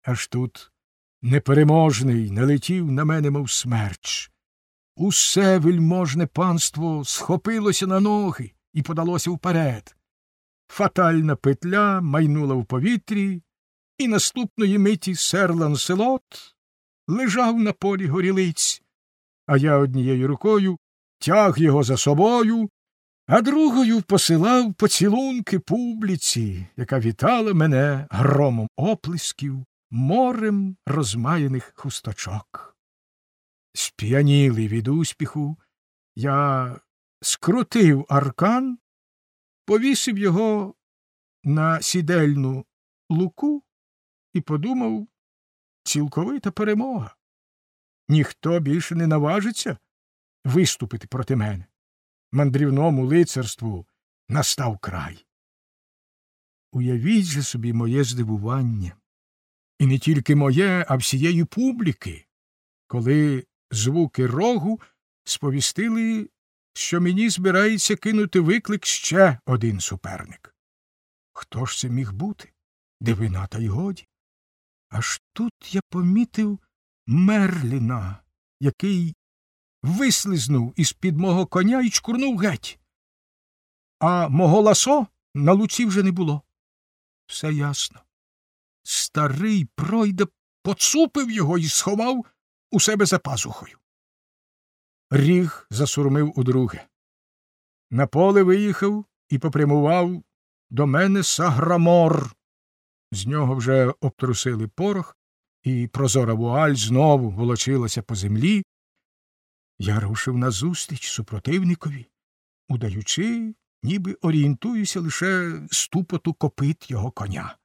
Аж тут непереможний налетів на мене, мов смерч. Усе вельможне панство схопилося на ноги і подалося вперед. Фатальна петля майнула в повітрі, і наступної миті сер Ланселот лежав на полі горілиць, а я однією рукою тяг його за собою, а другою посилав поцілунки публіці, яка вітала мене громом оплесків, морем розмаяних хусточок. Сп'янілий від успіху, я скрутив аркан, повісив його на сідельну луку і подумав: цілковита перемога. Ніхто більше не наважиться виступити проти мене. Мандрівному лицарству настав край. Уявіть же собі моє здивування, і не тільки моє, а всієї публіки, коли звуки рогу сповістили, що мені збирається кинути виклик ще один суперник. Хто ж це міг бути? Дивина та й годі. Аж тут я помітив Мерліна, який вислизнув із-під мого коня і чкурнув геть. А мого ласо на луці вже не було. Все ясно. Старий пройда поцупив його і сховав у себе за пазухою. Ріг засурмив удруге. На поле виїхав і попрямував до мене Саграмор. З нього вже обтрусили порох, і прозора вуаль знову волочилася по землі. Я рушив назустріч супротивникові, удаючи, ніби орієнтуюся лише ступоту копит його коня.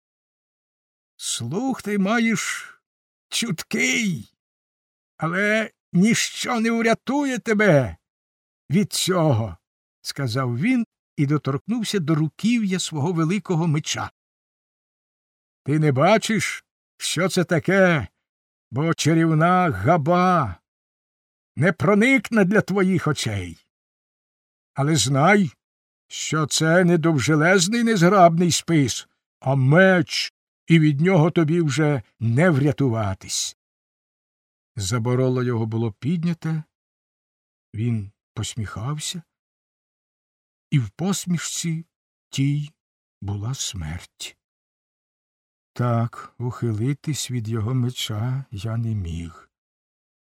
Слух ти маєш чуткий, але ніщо не врятує тебе від цього, — сказав він і доторкнувся до руків'я свого великого меча. Ти не бачиш, що це таке, бо чарівна габа не проникне для твоїх очей. Але знай, що це не довжелезний незграбний спис, а меч, і від нього тобі вже не врятуватись. Забороло його було підняте, він посміхався, і в посмішці тій була смерть. Так, ухилитись від його меча я не міг.